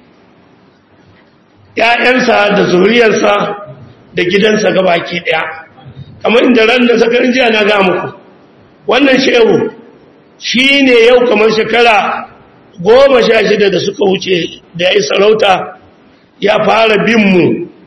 ‘ya'yansa da zuriyarsa da gidansa gabaki ɗaya. Kamar inda ran da sakarin jiya na ga muku, wannan shehu shi ne yau kamar shekara 16 da suka wuce da ya yi sarauta, ya fara binmu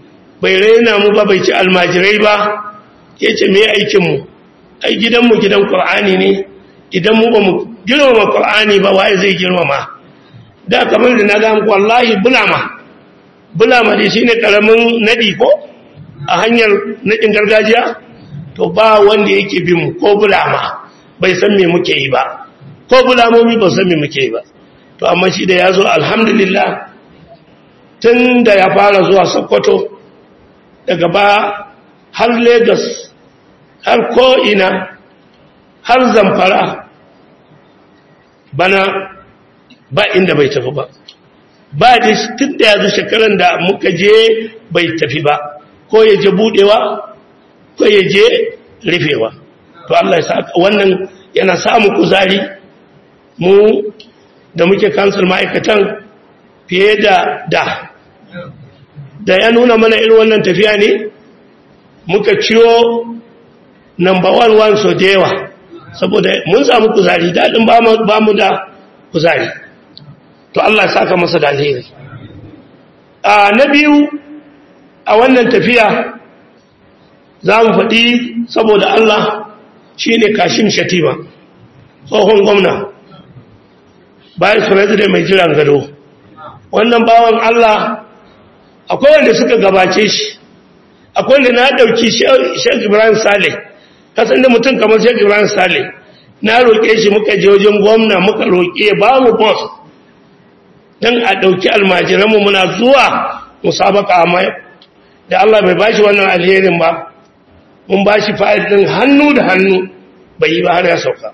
bai raina mu ba bai ci almajirai ba ya ce me aikinmu ai gidanmu gidan ƙur'ani ne idan mu ba mu girmama ƙur'ani ba waye zai girmama da kamar da na ga wallahi bulama dai shine karamin nadi ko a hanyar nadin gargajiya to ba wanda yake bin mu ko bulama bai san me muke yi ba ko bulamomi ba san me muke yi ba to amma shi da yazo alhamdulillah tun da ya fara zuwa Sokoto daga ba har Lagos har ko ina har Zamfara bana ba inda bai tafi ba ba da tun da yazo shekaran da muka je bai tafi ba ko ya je budewa ko ya je rufewa to Allah ya saka wannan yana samu kuzari mu da muke kansul ma'aikatan fiye da ya nuna mana irin wannan tafiya ne muka ciwo number 1 so da yawa saboda mun samu kuzari daɗin ba mu da kuzari to Allah ya saka masa da alheri na biyu a wannan tafiya za mu faɗi saboda Allah shi ne Kashim Shatima tsohon gwamna bayan president mai jiran gado wannan bawan Allah akwai wanda suka gabace shi akwai wanda na ɗauki Sheikh Ibrahim Saleh kasan da mutum kamar Sheikh Ibrahim Saleh na roƙe shi muka je wajen gwamna muka roƙe ba mu boss don a ɗauki almajiranmu muna zuwa musabaka amma da Allah bai bashi wannan alherin ba mun bashi fa'il din hannu da hannu bai yi ba har ya sauka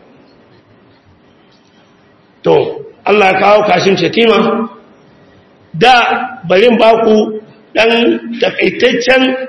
to Allah ya kawo Kashim Shatima da barin baku dan takaitaccen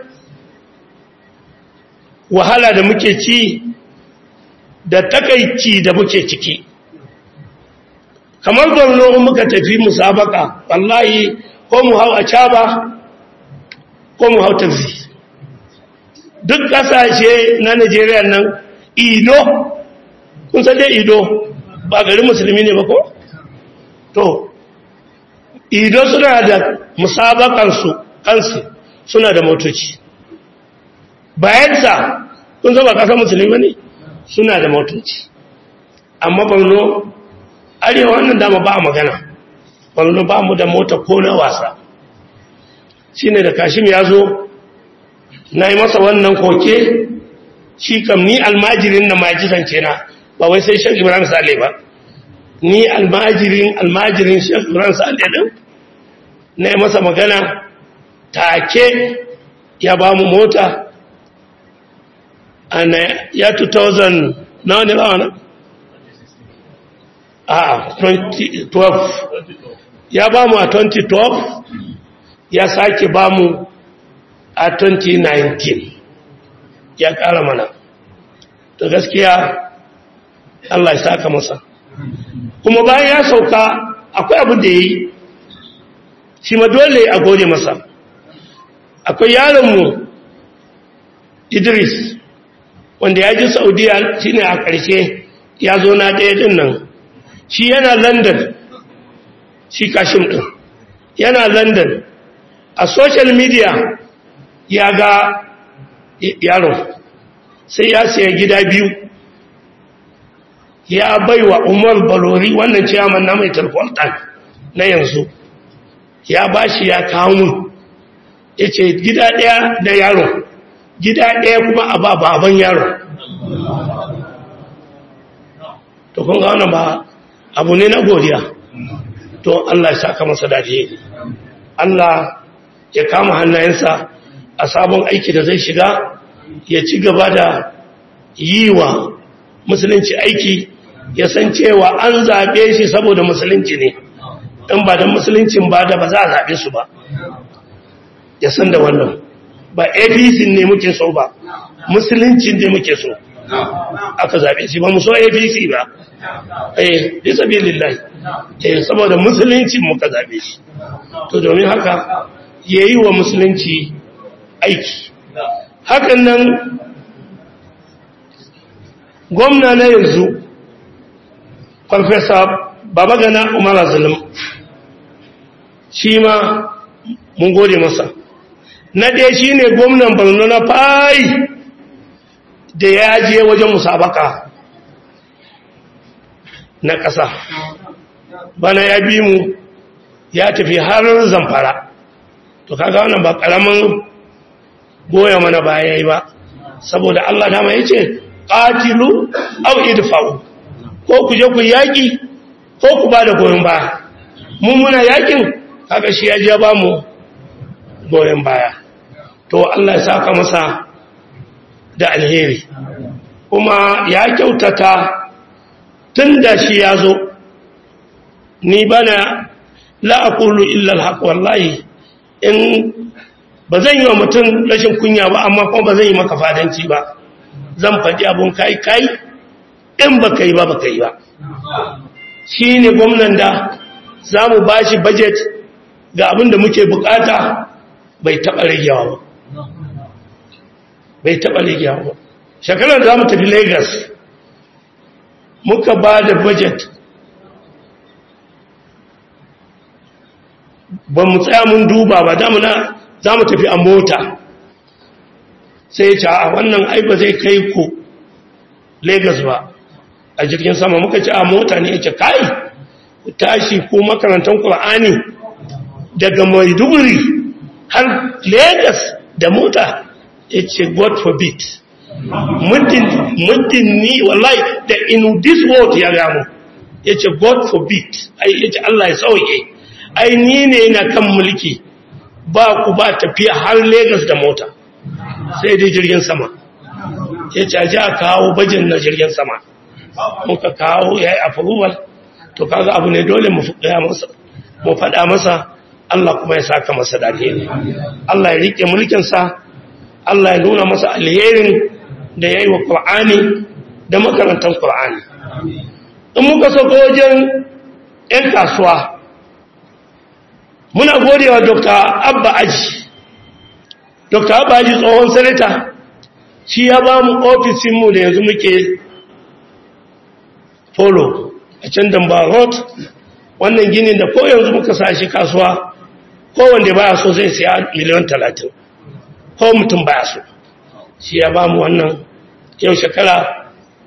wahala da muke ci da takaici da muke ciki kamar gwamnati muka tafi musabaka wallahi ko mu hau a caba ko mu hau taxi duk kasashe na Najeriya nan ido kun san dai ido ba garin musulmi ne ba ko to ido suna da musabakansu kansu suna da motoci bayansa kun san ba kasar musulmi ba ne suna da motoci amma Borno arewa wannan dama ba magana Borno ba mu da mota ko na wasa shine da Kashim ya zo na yi masa wannan koke shi kam ni almajirin na majisance na ba wai sai Sheikh Ibrahim Saleh ba ni almajirin Sheikh Ibrahim Saleh din na yi masa magana take ya ba mu mota ana ya 2000 nawa ne ba wani? 2012 ya ba mu a 2012 ya sake ba mu a 2019 ya ƙara mana to gaskiya Allah ya saka masa kuma bayan ya sauka akwai abin da ya yi shi ma dole a gode masa akwai yaronmu Idris wanda ya ji Saudiya shi ne a ƙarshe ya zo na ɗaya ɗin nan shi yana London shi Kashim ɗin yana London a social media ya ga yaron sai ya siya gida biyu ya baiwa Umar Balori wannan ciyaman na mai talkwaltan na yanzu ya bashi ya kawo mun ya ce gida ɗaya da yaron gida ɗaya kuma a baban yaron to kun ga wannan ba abu ne na godiya to Allah ya saka masa dace Allah ya kama hannayensa a sabon aiki da zai shiga ya ci gaba da yi wa musulunci aiki ya san cewa an zaɓe shi saboda musulunci ne in ba da musuluncin ba da ba za a zaɓe su ba ya san da wannan ba APC ne muke so ba musulunci ne muke so aka zaɓe shi ba mu so APC ba bisa bilillahi saboda musulunci muka zaɓe shi to domin haka ya yi wa musulunci aiki hakan nan gwamna na yanzu Farfesa Babagana Umar Zulum shi ma mun gode masa na ɗaya shi ne gwamnan Borno na fayi da ya je wajen musabaka na ƙasa, bana ya bi mu ya tafi har Zamfara. To kaga wannan ba ƙaramin goya mana baya yi ba, saboda Allah dama ya ce qatilu aw idfa'u, ko ku je ku yaki ko ku ba da goyon baya. Mun muna yakin, kaga shi ya je ba mu goyon baya. To Allah ya saka masa da alheri, kuma ya kyautata tun da shi ya zo. Ni bana la aqulu illa alhaq, wallahi in ba zan yi wa mutum rashin kunya ba, amma kuma ba zan yi maka fadanci ba. Zan faɗi abun kai in ba kai ba kai ba. Shi ne gwamnan da za mu ba shi budget ga abin da muke bukata, bai taɓa ragewa ba. Bai taɓa ragewa ba. Shekarar za mu tafi Lagos, muka ba da budget, ba mu tsaya mun duba ba, damuna za mu tafi a mota. Sai ya ce a wannan ai ba zai kai ku Lagos ba a jirgin sama. Muka ce a mota ne. Ya ce kai ku tashi ku makarantar Qur'ani daga Maiduguri har Lagos da mota. Ya ce God forbid, muddin ni wallahi da in this world ya gamu. Ya ce God forbid, ya ce Allah ya sauke, ai ni ne na kan mulki, ba ku ba tafiya har Lagos da mota, sai dai jirgin sama. Ya ce aji a kawo bajin na jirgin sama. Muka kawo ya yi approval. To kaga abu ne dole mu faɗa masa, Allah kuma ya saka masa da alheri. Allah ya rike mulkinsa, Allah ya nuna masa alherin da ya yi wa Qur'ani da makarantar Qur'ani. In muka sako wajen 'yan kasuwa, muna godewa Dr. Abba Aji. Dr. Abba Aji tsohon sanata, shi ya ba mu ofisinmu da yanzu muke follow a can Damba Road. Wannan ginin da ko yanzu muka sa shi kasuwa, kowanda baya so zai siya miliyan 30, ko mutum baya so. Shi ya ba mu wannan yau shekara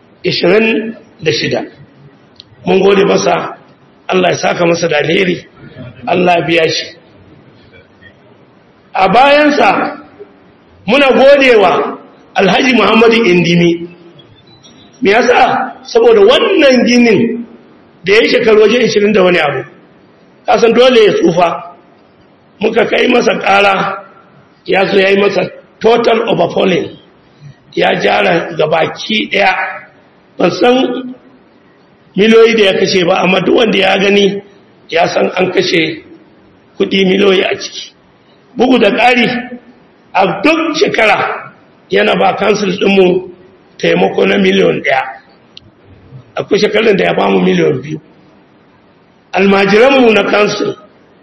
26. Mun gode masa, Allah ya saka masa da alheri, Allah biya shi. A bayansa muna godewa Alhaji Muhammadu Indimi. Me yasa? Saboda wannan ginin da ya shekaru waje 20 da wani abu, kasan dole ya tsufa. Muka kai masa ƙara, ya zo ya yi masa total overhauling, ya jara gabaki ɗaya. Ban san miliyoyi da ya kashe ba, amma duk wanda ya gani ya san an kashe kudi miliyoyi a ciki. Bugu da ƙari, a duk shekara yana ba kansil ɗinmu taimako na miliyon 1. Akwai shekarun da ya ba mu miliyon 2. Almajiranmu na kansil,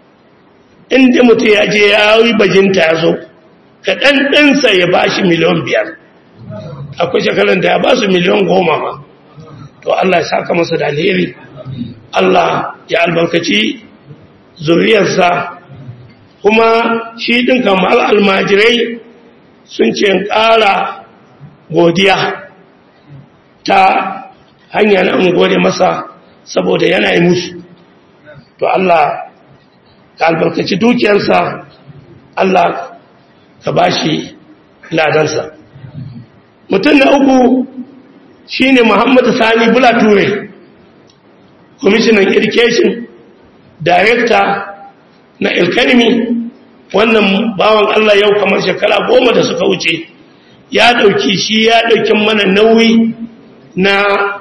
inda mutu ya je ya yi bajinta ya zo, kaɗan ɗinsa ya ba shi miliyon 5. Akwai shekarun da ya ba su miliyon 10 ma. To Allah ya saka masa da alheri, Allah ya albarkaci zuriyarsa. Kuma shi ɗin kamar almajirai sun ce ƙara godiya ta hanya na gode masa, saboda yana yi musu. To Allah ka albarkaci dukiyarsa, Allah ka ba shi ladansa. Mutum na uku shi ne Muhammadu Sani Bulature, Commissioner Education, Director na Ilkanimi. Wannan bawan Allah yau kamar shekara 10 da suka wuce ya ɗauki mana nauyi na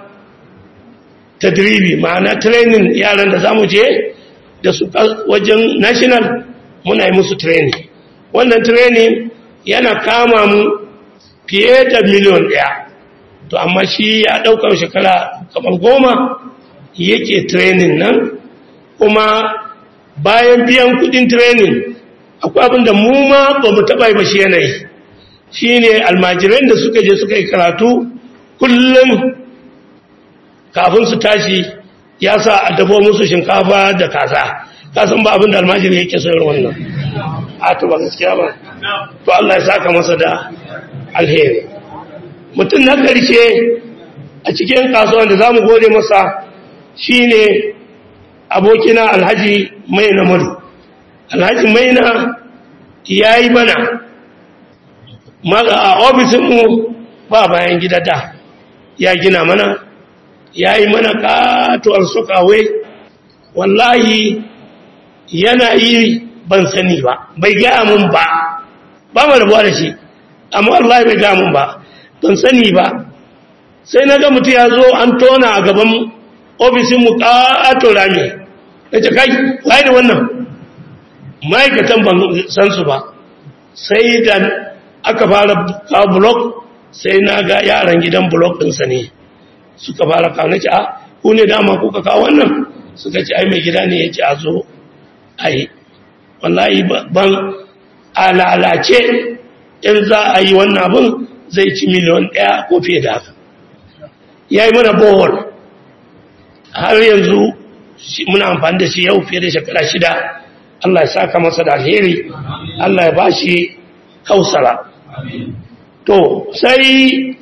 tadribi, ma'ana training yaran da zamu je da su wajen national, muna yi musu training. Wannan training yana kama mu fiye da miliyon 1. To amma shi ya ɗaukar shekara kamar 10 yake training nan, kuma bayan biyan kudin training akwai abin da mu ma ba mu taɓa yi ba shi yanayi. Shi ne almajiran da suka je suka yi karatu, kullum kafin su tashi ya sa a dafo musu shinkafa da kaza. Kasan ba abin da almajiri yake sayar wannan. A to ba gaskiya ba. to Allah ya saka masa da alheri. Mutum na ƙarshe a cikin kasuwan da za mu gode masa shine abokina Alhaji Maina Madu. Alhaji Maina ya yi mana a ofisinmu ba bayan gida da ya gina mana, ya yi mana katuwar sukawai. Wallahi yana yi ban sani ba, bai gaya mun ba mu rabuwa da shi, amma wallahi bai gaya mun ba, ban sani ba. Sai na ga mutum ya zo an tona a gaban ofisinmu katuwar rami, ya ce kai waye da wannan ma'aikatan ban san su ba. Sai da aka fara kawo blok, sai na ga yaran gidan blok ɗinsa ne suka fara kawo. Na ce a ku ne dama kuka kawo wannan? Suka ce ai mai gida ne ya ce a zo ai. Wallahi ban a lalace in za a yi wannan abin zai ci miliyan 1 ko fiye da haka. Ya yi mana bohol har yanzu muna amfani da shi yau fiye da shekara 6. Allah ya saka masa da alheri, Allah ya bashi kausara. To sai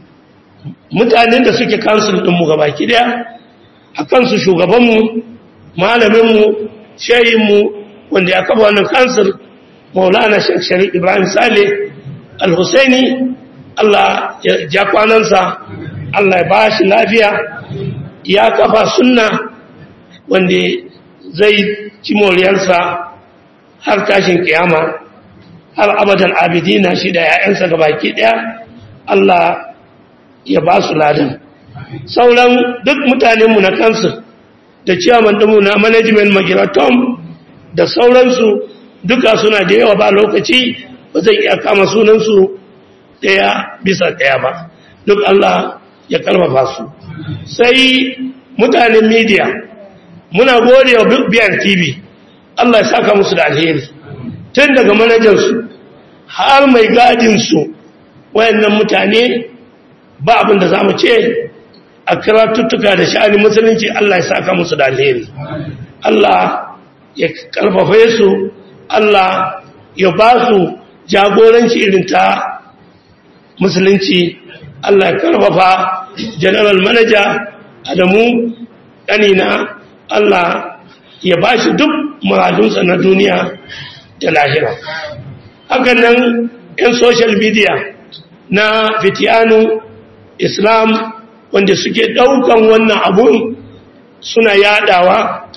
mutanen da suke kansul ɗinmu gabaki daya, a kansu shugabanmu, malaminmu, shayinmu wanda ya kafa wannan kansul, Maulana Sheikh Sharif Ibrahim Saleh Al-Husaini, Allah ya ja kwanansa, Allah ya bashi lafiya. Ya kafa sunna wanda zai ci moriyarsa har tashin kiyama, har abadan abidina, shi da ‘ya'yansa gabaki ɗaya. Allah ya ba su ladan. Sauran duk mutanenmu na kansu da ciyaman ɗinmu na management Magiratom da sauransu duka suna da yawa, ba lokaci ba zai iya kama sunansu ɗaya bisa ɗaya ba. Duk Allah ya karfafa su. Sai mutanen media, muna gode wa BRTV, Allah ya saka musu da alheri, tun daga manajansu har mai gadinsu. Wayannan mutane ba abin da za mu ce a karatuttuka da sha'anin musulunci, Allah ya saka musu da alheri. Allah ya karfafe su, Allah ya ba su jagoranci irin ta musulunci. Allah ya karfafa general manager Adamu ƙanina, Allah ya ba shi duk muradunsa na duniya da lahira. Hakan nan 'yan social media na Fitiyanu Islam wanda suke ɗaukan wannan abun suna yadawa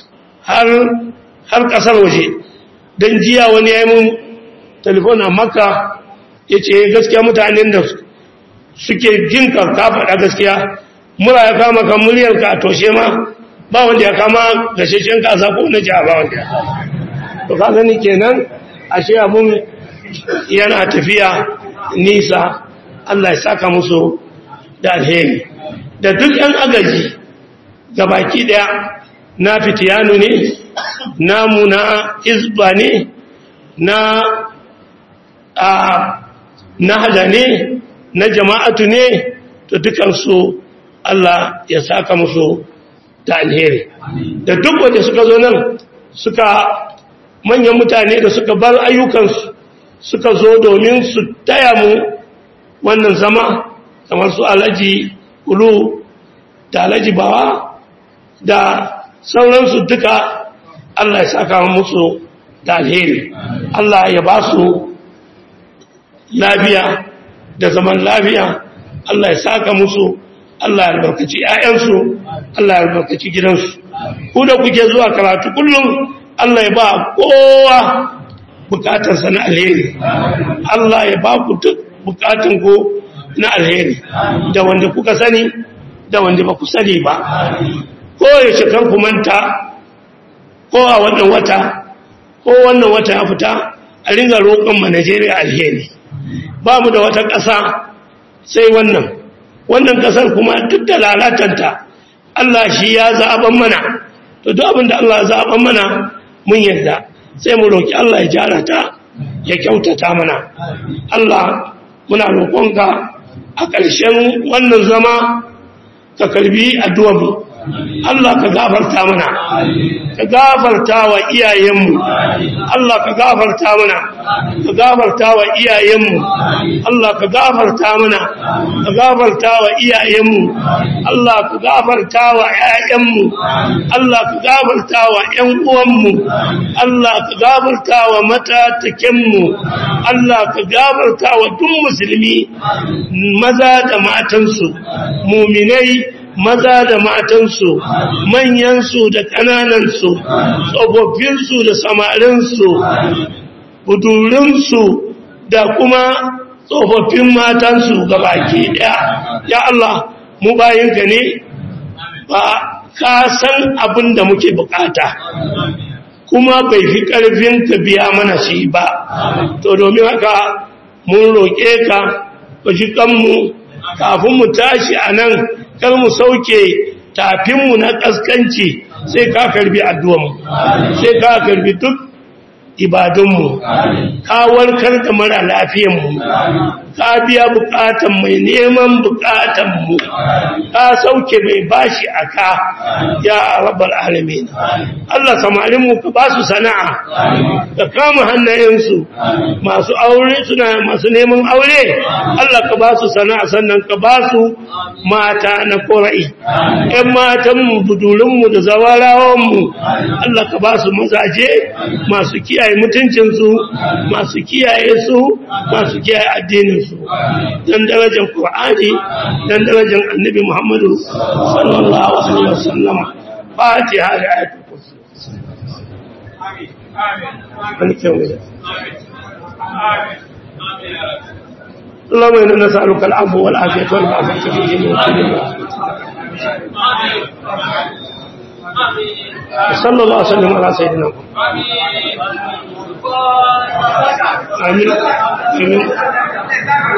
har ƙasar waje. Don jiya wani ya yi mun telefon a Makka, ya ce gaskiya mutanen da suke jinka ka faɗa gaskiya, mura ya kama kan muryarka a toshe ma ba wanda ya kama gasheshen kasa ko na jiha ba wanda ya kama. To ka gani kenan ashe abun yana tafiya nisa. Allah ya saka musu da alheri. Da duk yan agaji gabaki daya, na Fitiyanu ne, namu na Hizba ne, na hada ne, na jama'atu ne, to dukansu Allah ya saka musu da alheri. Da duk wanda suka zo nan, suka manyan mutane da suka bar ayyukansu suka zo domin su taya mu wannan zama, kamar su Alhaji Ulu da Alhaji Bawa da sauransu duka, Allah ya saka musu da alheri. Allah ya ba su lafiya da zaman lafiya. Allah ya saka musu, Allah ya albarkaci ‘ya'yansu, Allah ya albarkaci gidansu. Ku da kuke zuwa karatu kullum, Allah ya ba kowa bukatarsa na alheri. Allah ya ba ku duk bukatunku na alheri, da wanda kuka sani da wanda ba ku sani ba. Ko ya kan ku manta, ko a wannan wata ya fita, a ringa roƙon ma Najeriya alheri. Ba mu da wata ƙasa sai wannan ƙasar kuma duk da lalatanta, Allah shi ya zaɓan mana. To duk abin da Allah ya zaɓan mana mun yarda, sai mu roƙi Allah ya jara ta, ya kyautata mana. Allah muna roƙonka a ƙarshen wannan zama ka karbi addu'armu, Allah ka gafarta mana ka gafarta wa iyayenmu Allah ka gafarta mana ka gafarta wa iyayenmu Allah ka gafarta mana ka gafarta wa iyayenmu Allah ka gafarta wa ƴaƴanmu Allah ka gafarta wa ƴan uwanmu Allah ka gafarta wa matatakenmu Allah ka gafarta wa duk musulmi maza da matansu muminai maza da matansu manyansu da ƙananansu tsofaffinsu da samarinsu budurinsu da kuma tsofaffin matansu gabaki ɗaya ya Allah mu bayinka ne ba ka san abin da muke bukata kuma bai fi ƙarfin ka biya mana shi ba to domin haka mun roƙe ka ka ji kanmu kafin mu tashi a nan kar mu sauke tafinmu na ƙaskanci sai ka karbi addu'anmu sai ka karbi duk ibadunmu ka warkar da mara lafiyanmu ka biya bukatan mai neman bukatanmu ka sauke mai bashi aka ya rabbal alamin Allah samarinmu ka ba su sana'a ka kama hannayensu masu aure suna masu neman aure Allah ka ba su sana'a sannan ka ba su mata na ƙorai ƴan matanmu budurinmu da zawarawanmu Allah ka ba su mazaje masu kiyaye mutuncinsu masu kiyaye su masu kiyaye addininsu dan darajar Qur'ani dan darajar Annabi Muhammad sallallahu alaihi wasallam Fatiha da ayatul kursi amin اللهم إنا نسألك العفو والعافية والعافية في الدين والدنيا صلى الله وسلم على سيدنا محمد آمين آمين